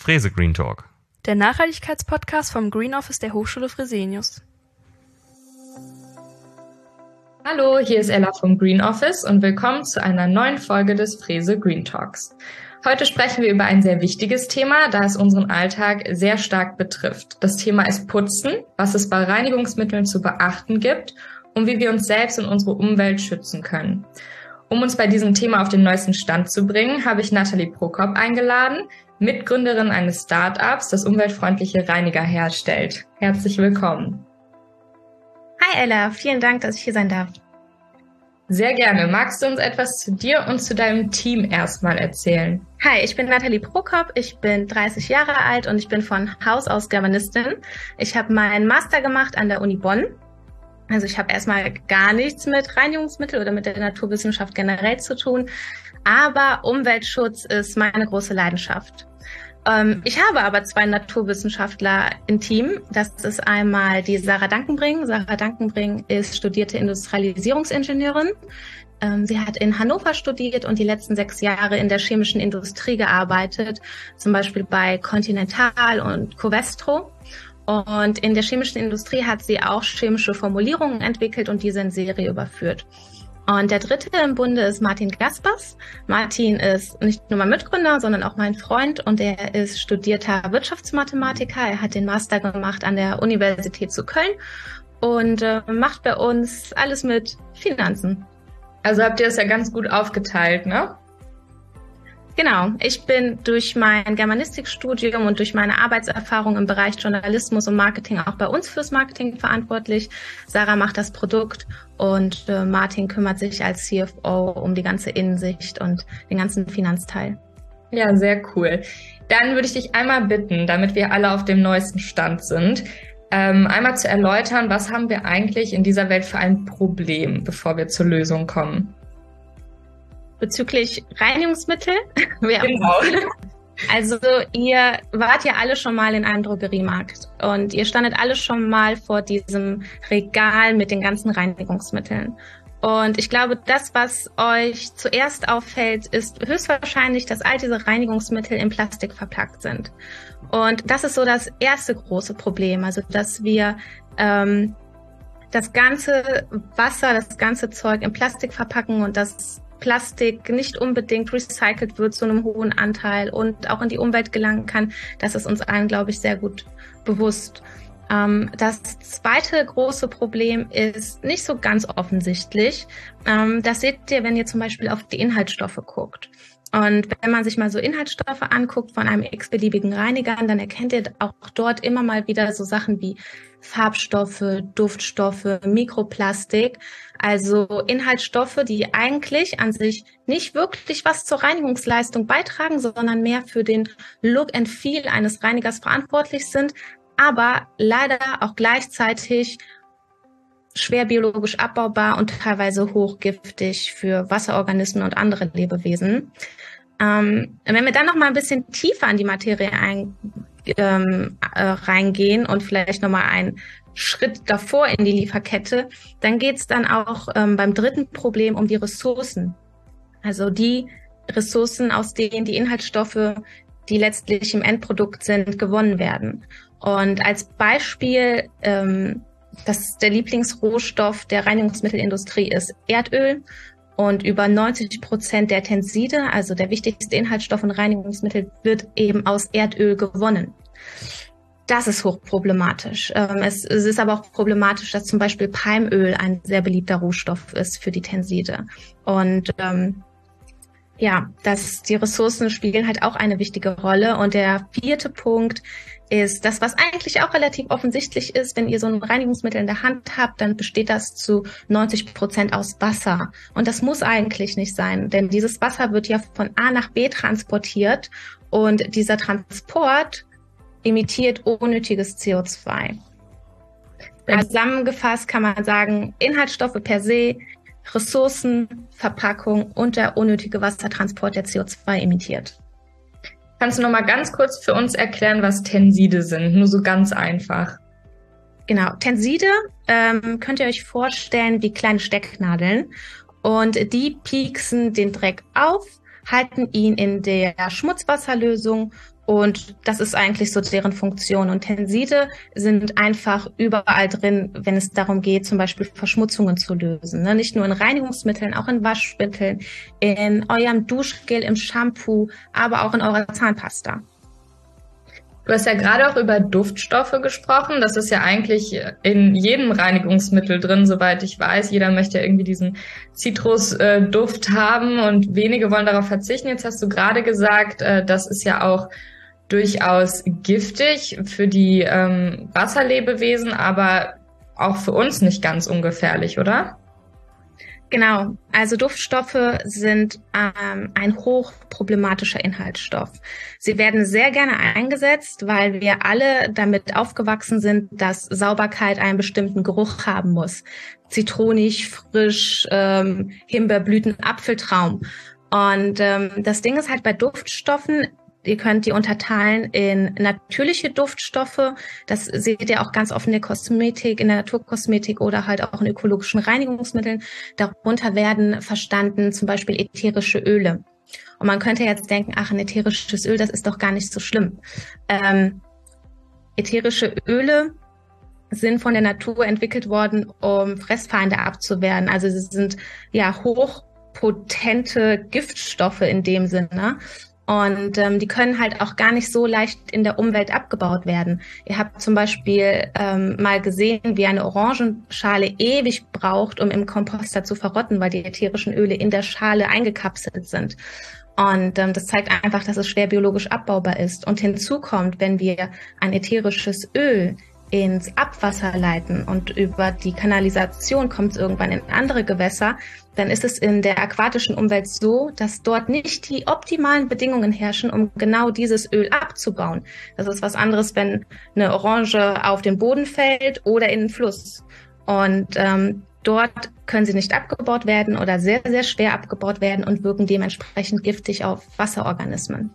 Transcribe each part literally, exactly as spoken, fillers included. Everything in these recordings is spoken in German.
Frese Green Talk, der Nachhaltigkeitspodcast vom Green Office der Hochschule Fresenius. Hallo, hier ist Ella vom Green Office und willkommen zu einer neuen Folge des Frese Green Talks. Heute sprechen wir über ein sehr wichtiges Thema, da es unseren Alltag sehr stark betrifft. Das Thema ist Putzen, was es bei Reinigungsmitteln zu beachten gibt und wie wir uns selbst und unsere Umwelt schützen können. Um uns bei diesem Thema auf den neuesten Stand zu bringen, habe ich Nathalie Prokop eingeladen, Mitgründerin eines Startups, das umweltfreundliche Reiniger herstellt. Herzlich willkommen. Hi Ella, vielen Dank, dass ich hier sein darf. Sehr gerne. Magst du uns etwas zu dir und zu deinem Team erstmal erzählen? Hi, ich bin Nathalie Prokop, ich bin dreißig Jahre alt und ich bin von Haus aus Germanistin. Ich habe meinen Master gemacht an der Uni Bonn. Also ich habe erstmal gar nichts mit Reinigungsmittel oder mit der Naturwissenschaft generell zu tun, aber Umweltschutz ist meine große Leidenschaft. Ähm, ich habe aber zwei Naturwissenschaftler im Team. Das ist einmal die Sarah Dankenbring. Sarah Dankenbring ist studierte Industrialisierungsingenieurin. Ähm, sie hat in Hannover studiert und die letzten sechs Jahre in der chemischen Industrie gearbeitet, zum Beispiel bei Continental und Covestro. Und in der chemischen Industrie hat sie auch chemische Formulierungen entwickelt und diese in Serie überführt. Und der dritte im Bunde ist Martin Gaspers. Martin ist nicht nur mein Mitgründer, sondern auch mein Freund und er ist studierter Wirtschaftsmathematiker. Er hat den Master gemacht an der Universität zu Köln und äh, macht bei uns alles mit Finanzen. Also habt ihr das ja ganz gut aufgeteilt, ne? Genau, ich bin durch mein Germanistikstudium und durch meine Arbeitserfahrung im Bereich Journalismus und Marketing auch bei uns fürs Marketing verantwortlich. Sarah macht das Produkt und äh, Martin kümmert sich als C F O um die ganze Innensicht und den ganzen Finanzteil. Ja, sehr cool. Dann würde ich dich einmal bitten, damit wir alle auf dem neuesten Stand sind, ähm, einmal zu erläutern, was haben wir eigentlich in dieser Welt für ein Problem, bevor wir zur Lösung kommen. Bezüglich Reinigungsmittel? Genau. Also ihr wart ja alle schon mal in einem Drogeriemarkt und ihr standet alle schon mal vor diesem Regal mit den ganzen Reinigungsmitteln. Und ich glaube, das, was euch zuerst auffällt, ist höchstwahrscheinlich, dass all diese Reinigungsmittel in Plastik verpackt sind. Und das ist so das erste große Problem, also dass wir ähm, das ganze Wasser, das ganze Zeug in Plastik verpacken und das Plastik nicht unbedingt recycelt wird zu einem hohen Anteil und auch in die Umwelt gelangen kann. Das ist uns allen, glaube ich, sehr gut bewusst. Ähm, das zweite große Problem ist nicht so ganz offensichtlich. Ähm, das seht ihr, wenn ihr zum Beispiel auf die Inhaltsstoffe guckt. Und wenn man sich mal so Inhaltsstoffe anguckt von einem x-beliebigen Reiniger, dann erkennt ihr auch dort immer mal wieder so Sachen wie Farbstoffe, Duftstoffe, Mikroplastik. Also Inhaltsstoffe, die eigentlich an sich nicht wirklich was zur Reinigungsleistung beitragen, sondern mehr für den Look and Feel eines Reinigers verantwortlich sind, aber leider auch gleichzeitig schwer biologisch abbaubar und teilweise hochgiftig für Wasserorganismen und andere Lebewesen. Ähm, wenn wir dann noch mal ein bisschen tiefer in die Materie ein, ähm, äh, reingehen und vielleicht noch mal einen Schritt davor in die Lieferkette, dann geht es dann auch ähm, beim dritten Problem um die Ressourcen. Also die Ressourcen, aus denen die Inhaltsstoffe, die letztlich im Endprodukt sind, gewonnen werden. Und als Beispiel, ähm, das der Lieblingsrohstoff der Reinigungsmittelindustrie ist Erdöl und über neunzig Prozent der Tenside, also der wichtigste Inhaltsstoff in Reinigungsmitteln, wird eben aus Erdöl gewonnen. Das ist hochproblematisch. Es, es ist aber auch problematisch, dass zum Beispiel Palmöl ein sehr beliebter Rohstoff ist für die Tenside. Und ähm, ja, das, die Ressourcen spielen halt auch eine wichtige Rolle. Und der vierte Punkt ist das, was eigentlich auch relativ offensichtlich ist. Wenn ihr so ein Reinigungsmittel in der Hand habt, dann besteht das zu neunzig Prozent aus Wasser. Und das muss eigentlich nicht sein, denn dieses Wasser wird ja von A nach B transportiert und dieser Transport emittiert unnötiges C O zwei. Also zusammengefasst kann man sagen, Inhaltsstoffe per se, Ressourcen, Verpackung und der unnötige Wassertransport, der C O zwei emittiert. Kannst du noch mal ganz kurz für uns erklären, was Tenside sind? Nur so ganz einfach. Genau, Tenside ähm, könnt ihr euch vorstellen wie kleine Stecknadeln und die pieksen den Dreck auf, halten ihn in der Schmutzwasserlösung Und das ist eigentlich so deren Funktion. Und Tenside sind einfach überall drin, wenn es darum geht, zum Beispiel Verschmutzungen zu lösen. Ne? Nicht nur in Reinigungsmitteln, auch in Waschmitteln, in eurem Duschgel, im Shampoo, aber auch in eurer Zahnpasta. Du hast ja gerade auch über Duftstoffe gesprochen. Das ist ja eigentlich in jedem Reinigungsmittel drin, soweit ich weiß. Jeder möchte ja irgendwie diesen Zitrusduft haben und wenige wollen darauf verzichten. Jetzt hast du gerade gesagt, das ist ja auch durchaus giftig für die ähm, Wasserlebewesen, aber auch für uns nicht ganz ungefährlich, oder? Genau, also Duftstoffe sind ähm, ein hochproblematischer Inhaltsstoff. Sie werden sehr gerne eingesetzt, weil wir alle damit aufgewachsen sind, dass Sauberkeit einen bestimmten Geruch haben muss. Zitronig, frisch, ähm, Himbeerblüten, Apfeltraum. Und ähm, das Ding ist halt bei Duftstoffen, ihr könnt die unterteilen in natürliche Duftstoffe. Das seht ihr auch ganz oft in der Kosmetik, in der Naturkosmetik oder halt auch in ökologischen Reinigungsmitteln. Darunter werden verstanden zum Beispiel ätherische Öle. Und man könnte jetzt denken, ach, ein ätherisches Öl, das ist doch gar nicht so schlimm. Ähm, ätherische Öle sind von der Natur entwickelt worden, um Fressfeinde abzuwehren. Also sie sind ja hochpotente Giftstoffe in dem Sinne. Und ähm, die können halt auch gar nicht so leicht in der Umwelt abgebaut werden. Ihr habt zum Beispiel ähm, mal gesehen, wie eine Orangenschale ewig braucht, um im Komposter zu verrotten, weil die ätherischen Öle in der Schale eingekapselt sind. Und ähm, das zeigt einfach, dass es schwer biologisch abbaubar ist. Und hinzu kommt, wenn wir ein ätherisches Öl ins Abwasser leiten und über die Kanalisation kommt es irgendwann in andere Gewässer, dann ist es in der aquatischen Umwelt so, dass dort nicht die optimalen Bedingungen herrschen, um genau dieses Öl abzubauen. Das ist was anderes, wenn eine Orange auf den Boden fällt oder in den Fluss. Und ähm, dort können sie nicht abgebaut werden oder sehr, sehr schwer abgebaut werden und wirken dementsprechend giftig auf Wasserorganismen.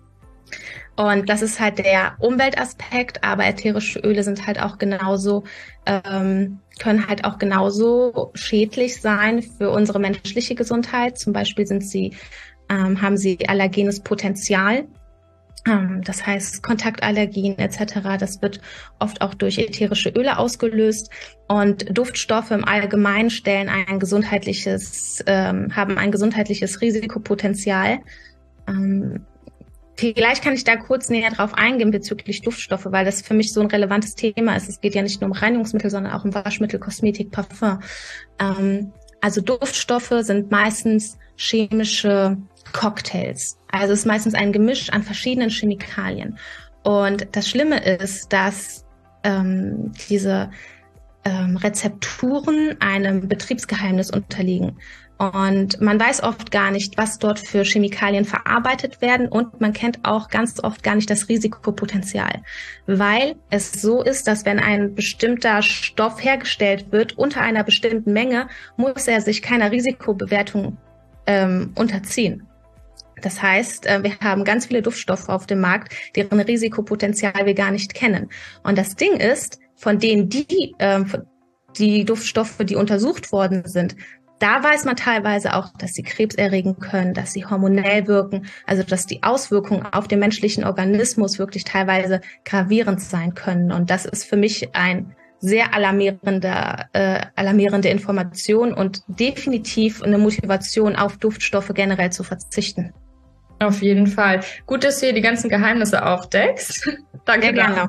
Und das ist halt der Umweltaspekt, aber ätherische Öle sind halt auch genauso, ähm, können halt auch genauso schädlich sein für unsere menschliche Gesundheit. Zum Beispiel sind sie, ähm, haben sie allergenes Potenzial. Ähm, das heißt Kontaktallergien et cetera. Das wird oft auch durch ätherische Öle ausgelöst. Und Duftstoffe im Allgemeinen stellen ein gesundheitliches, ähm, haben ein gesundheitliches Risikopotenzial. Ähm, Vielleicht kann ich da kurz näher drauf eingehen bezüglich Duftstoffe, weil das für mich so ein relevantes Thema ist. Es geht ja nicht nur um Reinigungsmittel, sondern auch um Waschmittel, Kosmetik, Parfum. Ähm, also Duftstoffe sind meistens chemische Cocktails. Also es ist meistens ein Gemisch an verschiedenen Chemikalien. Und das Schlimme ist, dass ähm, diese ähm, Rezepturen einem Betriebsgeheimnis unterliegen. Und man weiß oft gar nicht, was dort für Chemikalien verarbeitet werden und man kennt auch ganz oft gar nicht das Risikopotenzial, weil es so ist, dass wenn ein bestimmter Stoff hergestellt wird unter einer bestimmten Menge, muss er sich keiner Risikobewertung ähm, unterziehen. Das heißt, äh, wir haben ganz viele Duftstoffe auf dem Markt, deren Risikopotenzial wir gar nicht kennen. Und das Ding ist, von denen die, äh, die Duftstoffe, die untersucht worden sind, da weiß man teilweise auch, dass sie Krebs erregen können, dass sie hormonell wirken, also dass die Auswirkungen auf den menschlichen Organismus wirklich teilweise gravierend sein können. Und das ist für mich ein sehr alarmierender, äh, alarmierende Information und definitiv eine Motivation, auf Duftstoffe generell zu verzichten. Auf jeden Fall. Gut, dass du hier die ganzen Geheimnisse aufdeckst. Danke. Sehr gerne.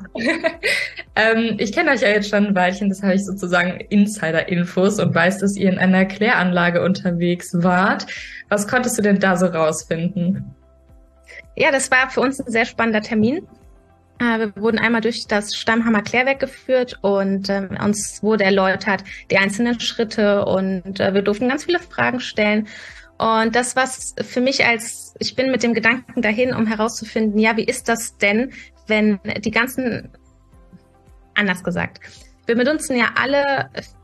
ähm, ich kenne euch ja jetzt schon ein Weilchen, das habe ich sozusagen Insider-Infos und weiß, dass ihr in einer Kläranlage unterwegs wart. Was konntest du denn da so rausfinden? Ja, das war für uns ein sehr spannender Termin. Wir wurden einmal durch das Stammhammer Klärwerk geführt und äh, uns wurde erläutert die einzelnen Schritte und äh, wir durften ganz viele Fragen stellen. Und das, was für mich als, ich bin mit dem Gedanken dahin, um herauszufinden, ja, wie ist das denn, wenn die ganzen, anders gesagt, wir benutzen ja alle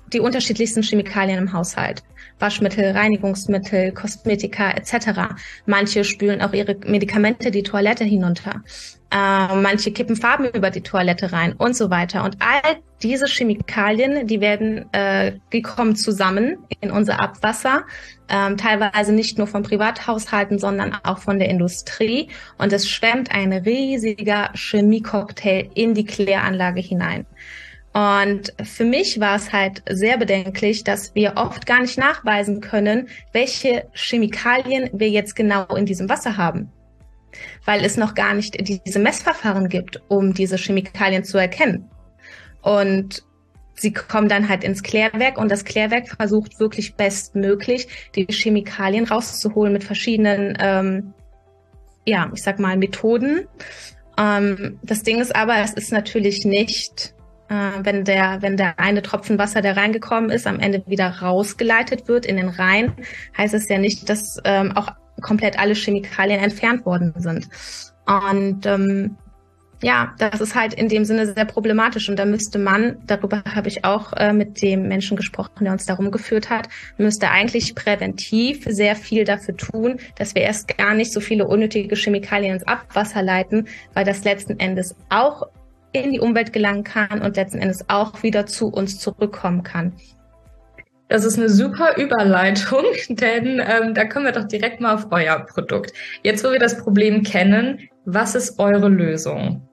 die unterschiedlichsten Chemikalien im Haushalt. Waschmittel, Reinigungsmittel, Kosmetika et cetera. Manche spülen auch ihre Medikamente die Toilette hinunter. Äh, manche kippen Farben über die Toilette rein und so weiter. Und all diese Chemikalien, die werden, äh, die kommen zusammen in unser Abwasser. Ähm, teilweise nicht nur von Privathaushalten, sondern auch von der Industrie. Und es schwemmt ein riesiger Chemiecocktail in die Kläranlage hinein. Und für mich war es halt sehr bedenklich, dass wir oft gar nicht nachweisen können, welche Chemikalien wir jetzt genau in diesem Wasser haben. Weil es noch gar nicht diese Messverfahren gibt, um diese Chemikalien zu erkennen. Und sie kommen dann halt ins Klärwerk und das Klärwerk versucht wirklich bestmöglich, die Chemikalien rauszuholen mit verschiedenen, ähm, ja, ich sag mal, Methoden. Ähm, das Ding ist aber, es ist natürlich nicht... Wenn der, wenn der eine Tropfen Wasser, der reingekommen ist, am Ende wieder rausgeleitet wird in den Rhein, heißt es ja nicht, dass ähm, auch komplett alle Chemikalien entfernt worden sind. Und ähm, ja, das ist halt in dem Sinne sehr problematisch. Und da müsste man, darüber habe ich auch äh, mit dem Menschen gesprochen, der uns darum geführt hat, müsste eigentlich präventiv sehr viel dafür tun, dass wir erst gar nicht so viele unnötige Chemikalien ins Abwasser leiten, weil das letzten Endes auch in die Umwelt gelangen kann und letzten Endes auch wieder zu uns zurückkommen kann. Das ist eine super Überleitung, denn ähm, da kommen wir doch direkt mal auf euer Produkt. Jetzt, wo wir das Problem kennen, was ist eure Lösung?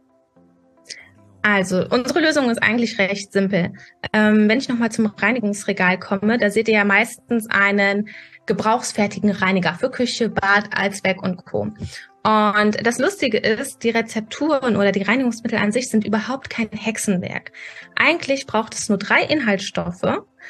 Also, unsere Lösung ist eigentlich recht simpel. Ähm, wenn ich nochmal zum Reinigungsregal komme, da seht ihr ja meistens einen gebrauchsfertigen Reiniger für Küche, Bad, Allzweck und Co. Und das Lustige ist, die Rezepturen oder die Reinigungsmittel an sich sind überhaupt kein Hexenwerk. Eigentlich braucht es nur drei Inhaltsstoffe,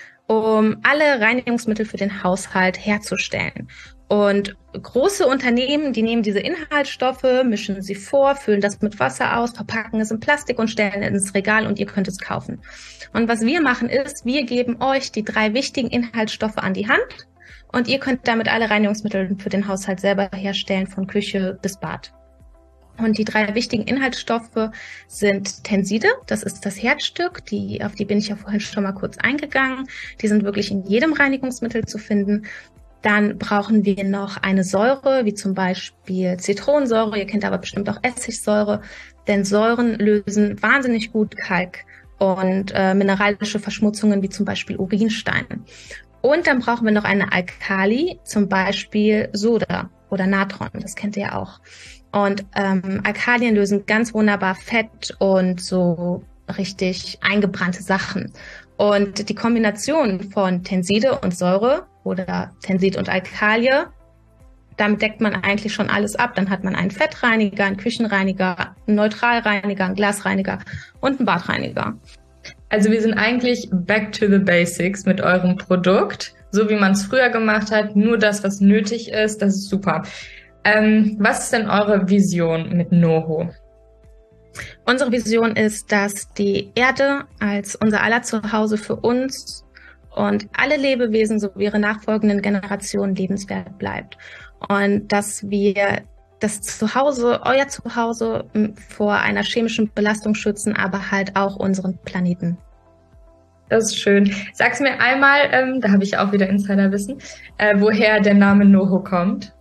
um alle Reinigungsmittel für den Haushalt herzustellen. Und große Unternehmen, die nehmen diese Inhaltsstoffe, mischen sie vor, füllen das mit Wasser aus, verpacken es in Plastik und stellen es ins Regal und ihr könnt es kaufen. Und was wir machen ist, wir geben euch die drei wichtigen Inhaltsstoffe an die Hand. Und ihr könnt damit alle Reinigungsmittel für den Haushalt selber herstellen, von Küche bis Bad. Und die drei wichtigen Inhaltsstoffe sind Tenside, das ist das Herzstück, die, auf die bin ich ja vorhin schon mal kurz eingegangen. Die sind wirklich in jedem Reinigungsmittel zu finden. Dann brauchen wir noch eine Säure, wie zum Beispiel Zitronensäure, ihr kennt aber bestimmt auch Essigsäure, denn Säuren lösen wahnsinnig gut Kalk und äh, mineralische Verschmutzungen, wie zum Beispiel Urinstein. Und dann brauchen wir noch eine Alkali, zum Beispiel Soda oder Natron, das kennt ihr ja auch. Und ähm, Alkalien lösen ganz wunderbar Fett und so richtig eingebrannte Sachen. Und die Kombination von Tenside und Säure oder Tensid und Alkalie, damit deckt man eigentlich schon alles ab. Dann hat man einen Fettreiniger, einen Küchenreiniger, einen Neutralreiniger, einen Glasreiniger und einen Badreiniger. Also wir sind eigentlich back to the basics mit eurem Produkt, so wie man es früher gemacht hat, nur das, was nötig ist, das ist super. Ähm, was ist denn eure Vision mit NoHo? Unsere Vision ist, dass die Erde als unser aller Zuhause für uns und alle Lebewesen sowie ihre nachfolgenden Generationen lebenswert bleibt. Und dass wir das Zuhause, euer Zuhause vor einer chemischen Belastung schützen, aber halt auch unseren Planeten. Das ist schön. Sag's mir einmal, ähm, da habe ich auch wieder Insiderwissen, äh, woher der Name NoHo kommt.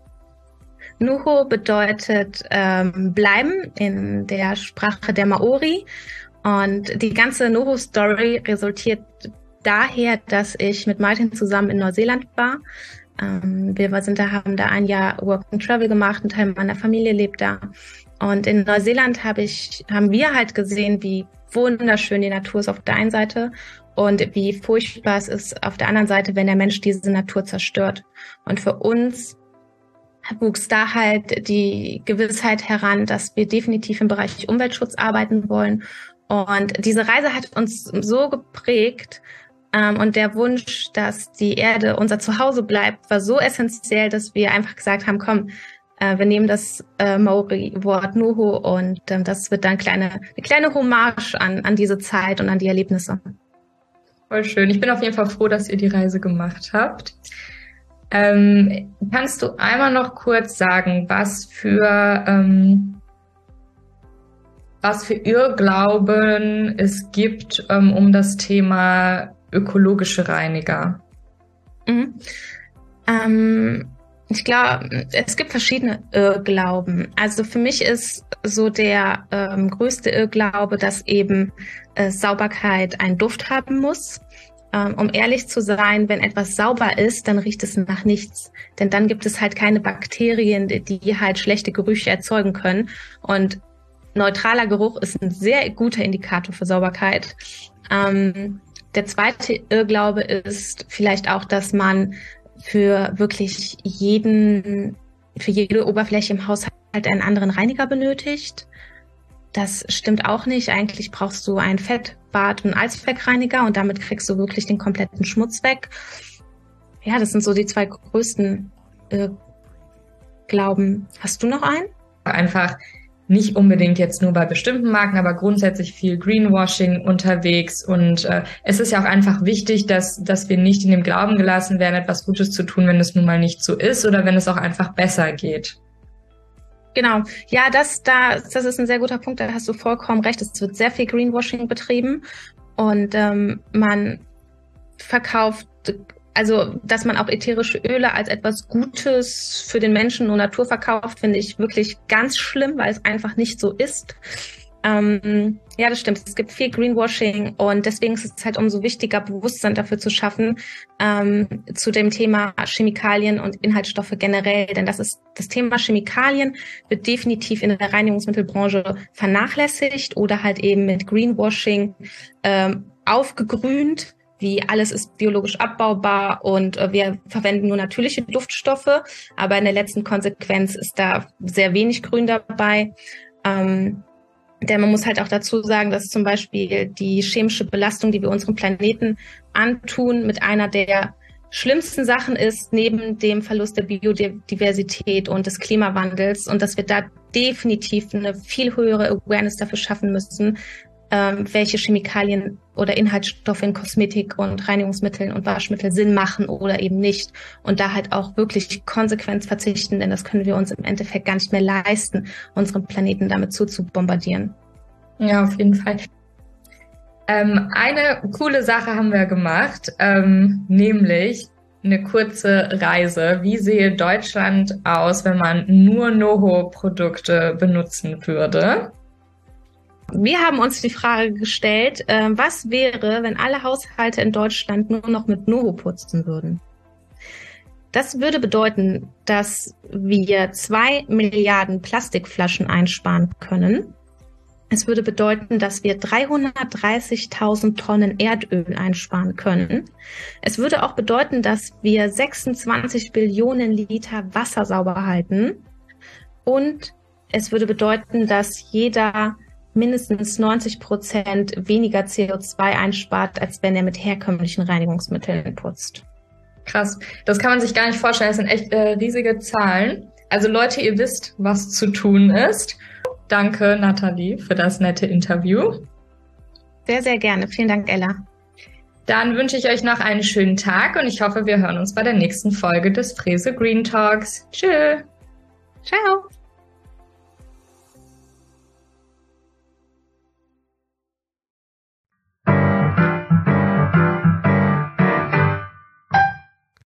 NoHo bedeutet ähm, bleiben in der Sprache der Maori. Und die ganze NoHo-Story resultiert daher, dass ich mit Martin zusammen in Neuseeland war. Ähm, wir sind da, haben da ein Jahr Work and Travel gemacht, ein Teil meiner Familie lebt da. Und in Neuseeland habe ich, haben wir halt gesehen, wie wunderschön die Natur ist auf der einen Seite und wie furchtbar es ist auf der anderen Seite, wenn der Mensch diese Natur zerstört. Und für uns wuchs da halt die Gewissheit heran, dass wir definitiv im Bereich Umweltschutz arbeiten wollen. Und diese Reise hat uns so geprägt, ähm, und der Wunsch, dass die Erde unser Zuhause bleibt, war so essentiell, dass wir einfach gesagt haben, komm, äh, wir nehmen das äh, Maori-Wort NoHo und ähm, das wird dann kleine, eine kleine Hommage an, an diese Zeit und an die Erlebnisse. Voll schön. Ich bin auf jeden Fall froh, dass ihr die Reise gemacht habt. Ähm, kannst du einmal noch kurz sagen, was für ähm, was für Irrglauben es gibt ähm, um das Thema ökologische Reiniger? Mhm. Ähm, ich glaube, es gibt verschiedene Irrglauben. Also für mich ist so der ähm, größte Irrglaube, dass eben äh, Sauberkeit einen Duft haben muss. Ähm, um ehrlich zu sein, wenn etwas sauber ist, dann riecht es nach nichts. Denn dann gibt es halt keine Bakterien, die halt schlechte Gerüche erzeugen können. Und neutraler Geruch ist ein sehr guter Indikator für Sauberkeit. Ähm, der zweite Irrglaube ist vielleicht auch, dass man für wirklich jeden, für jede Oberfläche im Haushalt einen anderen Reiniger benötigt. Das stimmt auch nicht. Eigentlich brauchst du ein Fettbad- und Eisbergreiniger und damit kriegst du wirklich den kompletten Schmutz weg. Ja, das sind so die zwei größten äh, Glauben. Hast du noch einen? Einfach nicht unbedingt jetzt nur bei bestimmten Marken, aber grundsätzlich viel Greenwashing unterwegs. Und äh, es ist ja auch einfach wichtig, dass, dass wir nicht in dem Glauben gelassen werden, etwas Gutes zu tun, wenn es nun mal nicht so ist oder wenn es auch einfach besser geht. Genau. Ja, das, da, das ist ein sehr guter Punkt. Da hast du vollkommen recht. Es wird sehr viel Greenwashing betrieben und ähm, man verkauft, also dass man auch ätherische Öle als etwas Gutes für den Menschen und Natur verkauft, finde ich wirklich ganz schlimm, weil es einfach nicht so ist. Ähm, ja, das stimmt. Es gibt viel Greenwashing und deswegen ist es halt umso wichtiger, Bewusstsein dafür zu schaffen, ähm, zu dem Thema Chemikalien und Inhaltsstoffe generell. Denn das ist, das Thema Chemikalien wird definitiv in der Reinigungsmittelbranche vernachlässigt oder halt eben mit Greenwashing ähm, aufgegrünt, wie alles ist biologisch abbaubar und äh, wir verwenden nur natürliche Duftstoffe. Aber in der letzten Konsequenz ist da sehr wenig Grün dabei. Ähm, Denn man muss halt auch dazu sagen, dass zum Beispiel die chemische Belastung, die wir unserem Planeten antun, mit einer der schlimmsten Sachen ist, neben dem Verlust der Biodiversität und des Klimawandels. Und dass wir da definitiv eine viel höhere Awareness dafür schaffen müssen, ähm, welche Chemikalien oder Inhaltsstoffe in Kosmetik und Reinigungsmitteln und Waschmittel Sinn machen oder eben nicht. Und da halt auch wirklich konsequent verzichten, denn das können wir uns im Endeffekt gar nicht mehr leisten, unseren Planeten damit zuzubombardieren. Ja, auf jeden Fall. Ähm, eine coole Sache haben wir gemacht, ähm, nämlich eine kurze Reise. Wie sehe Deutschland aus, wenn man nur NoHo-Produkte benutzen würde? Wir haben uns die Frage gestellt, äh, was wäre, wenn alle Haushalte in Deutschland nur noch mit NoHo putzen würden? Das würde bedeuten, dass wir zwei Milliarden Plastikflaschen einsparen können. Es würde bedeuten, dass wir dreihundertdreißigtausend Tonnen Erdöl einsparen können. Es würde auch bedeuten, dass wir sechsundzwanzig Billionen Liter Wasser sauber halten. Und es würde bedeuten, dass jeder mindestens neunzig Prozent weniger C O zwei einspart, als wenn er mit herkömmlichen Reinigungsmitteln putzt. Krass, das kann man sich gar nicht vorstellen. Das sind echt äh, riesige Zahlen. Also Leute, ihr wisst, was zu tun ist. Danke, Nathalie, für das nette Interview. Sehr, sehr gerne. Vielen Dank, Ella. Dann wünsche ich euch noch einen schönen Tag und ich hoffe, wir hören uns bei der nächsten Folge des Frese Green Talks. Tschö. Ciao.